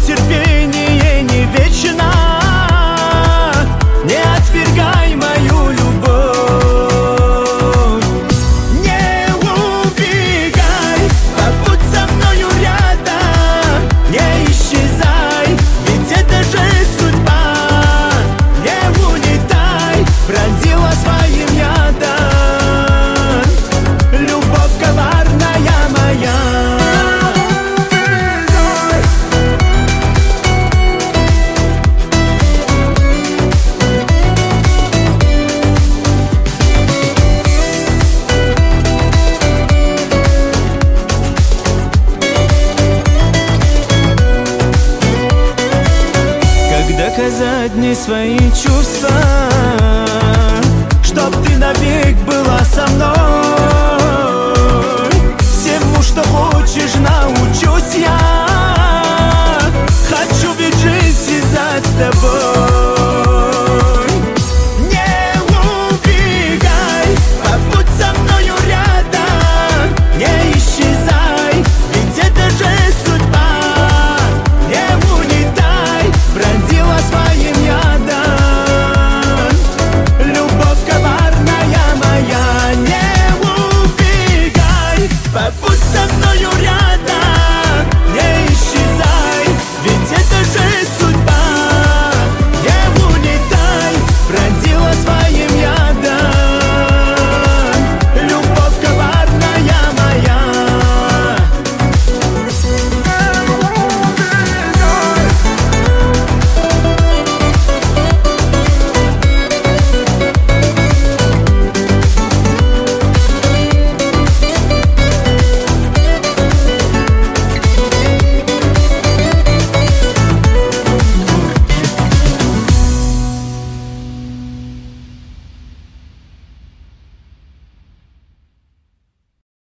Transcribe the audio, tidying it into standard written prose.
терпение не вечно. Не отвергай мою любовь, не убегай, побудь со мною рядом, не исчезай, ведь это же судьба. Не улетай, пронзила своим ядом любовь коварная моя. Доказать мне свои чувства, чтоб ты навек была со мной.